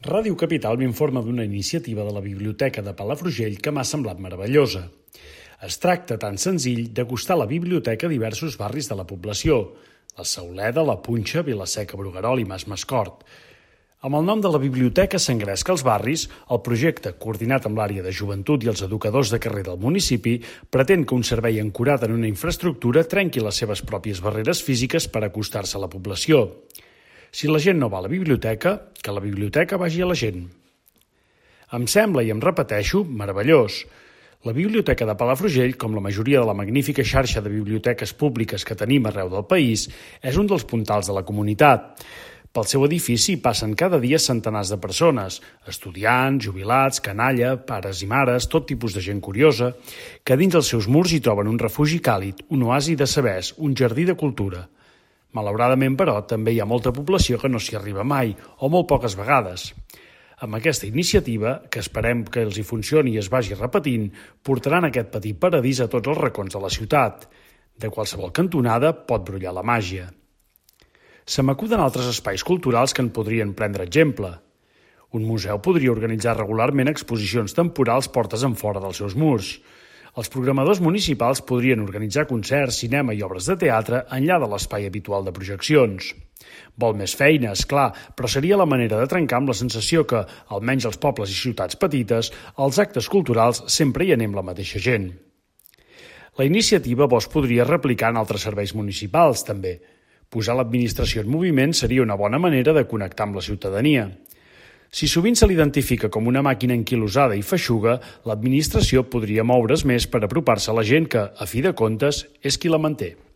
Ràdio Capital m'informa d'una iniciativa de la Biblioteca de Palafrugell que m'ha semblat meravellosa. Es tracta, tan senzill, d'acostar la biblioteca a diversos barris de la població: la Sauleda, la Punxa, Vila-seca, Bruguerol i Mas Mascort. Amb el nom de la biblioteca s'engresca als barris, el projecte, coordinat amb l'àrea de joventut i els educadors de carrer del municipi, pretén que un servei ancorat en una infraestructura trenqui les seves pròpies barreres físiques per acostar-se a la població. Si la gent no va a la biblioteca, que la biblioteca vagi a la gent. Em sembla, i em repeteixo, meravellós. La Biblioteca de Palafrugell, com la majoria de la magnífica xarxa de biblioteques públiques que tenim arreu del país, és un dels puntals de la comunitat. Pel seu edifici passen cada dia centenars de persones, estudiants, jubilats, canalla, pares i mares, tot tipus de gent curiosa, que dins els seus murs hi troben un refugi càlid, un oasi de sabers, un jardí de cultura. Malauradament, però, també hi ha molta població que no s'hi arriba mai, o molt poques vegades. Amb aquesta iniciativa, que esperem que els hi funcioni i es vagi repetint, portaran aquest petit paradís a tots els racons de la ciutat. De qualsevol cantonada pot brollar la màgia. Se m'acuden altres espais culturals que en podrien prendre exemple. Un museu podria organitzar regularment exposicions temporals portes enfora dels seus murs. Els programadors municipals podrien organitzar concerts, cinema i obres de teatre enllà de l'espai habitual de projeccions. Vol més feina, és clar, però seria la manera de trencar amb la sensació que, almenys als pobles i ciutats petites, als actes culturals sempre hi anem la mateixa gent. La iniciativa es podria replicar en altres serveis municipals, també. Posar l'administració en moviment seria una bona manera de connectar amb la ciutadania. Si sovint se l'identifica com una màquina enquilosada i feixuga, l'administració podria moure's més per apropar-se a la gent que, a fi de comptes, és qui la manté.